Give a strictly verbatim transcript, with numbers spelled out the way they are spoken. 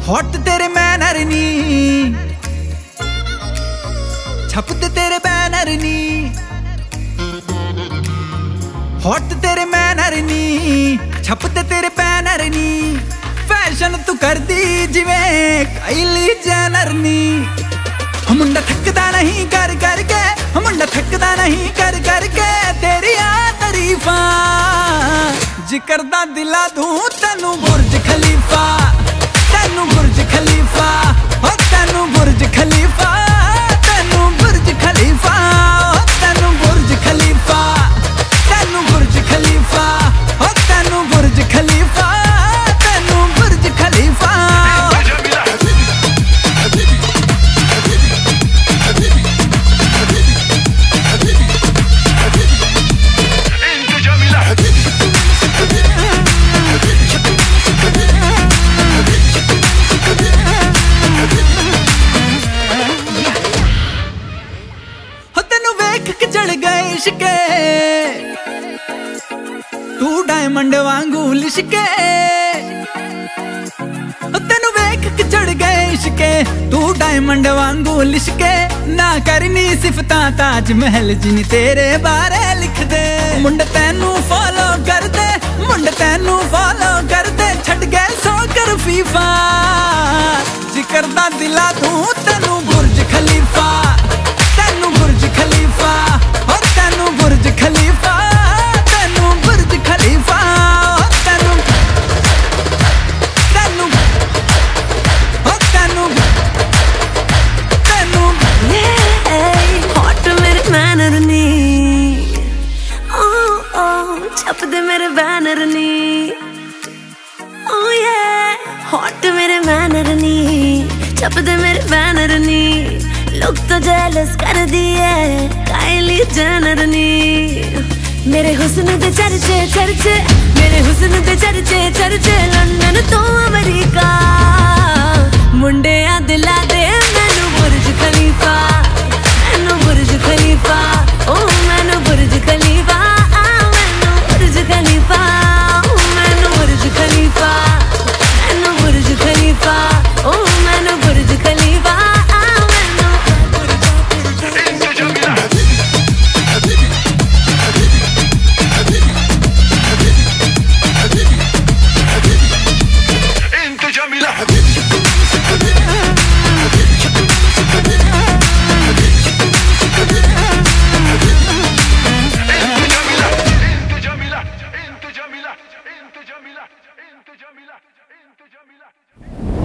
Hot तेरे manner नी, छपते तेरे बैनर नी। हॉट तेरे मैनर नी, छपते तेरे बैनर नी। फैशन तू कर दी जिवें काइली जेनर नी। मुंडा थकदा नहीं कर करके, मुंडा थकदा नहीं कर करके तेरिया तारीफां। जिक्र दा दिला दूं तेनू बुर्ज खलीफा, तेनू बुर्ज खलीफा, ओ तेनू बुर्ज खलीफा, तेनू बुर्ज खलीफा, ओ तेनू बुर्ज खलीफा, तेनू बुर्ज खलीफा, ओ तेनू बुर्ज खलीफा, तेनू बुर्ज खलीफा। चढ़ गए इश्के तू डायमंड वांगू लिशके, तेनू वेख के चढ़ गए इश्के तू डायमंड वांगू लिशके। ना करनी सिफतां ताज महल जिन तेरे बारे लिख दे। मुंड तेनू फॉलो कर दे, मुंड तेनू फॉलो कर दे। छड़ गए सो कर फीफा, जिक्र दा दिला दूं तेनू बुर्ज खलीफा, तेनू बुर्ज खलीफा, और तेनू बुर्ज खलीफा, तेनू बुर्ज खलीफा, तेनू तेनू और तेनू तेनू। हॉट मेरे मैनर नी, ओ ओ छपदे मेरे बैनर नी। ओ ये हॉट मेरे मैनर नी, छपदे मेरे बैनर नी। लोग तो जेलस कर दिए काइली जेनर नी। मेरे हुस्न दे चर्चे चर्चे, मेरे हुस्न दे चर्चे चर्चे। लंदन तो अमेरिका मुंडे आ दिला दे मैनू बुर्ज खलीफा, मैनू बुर्ज खलीफा, ओ मैनू बुर्ज खलीफा, मैनू बुर्ज खलीफा, मैनू बुर्ज खलीफा, मैनू बुर्ज खलीफा, ओ मैनू बुर्ज खलीफा। Jamila, into Jamila, into Jamila.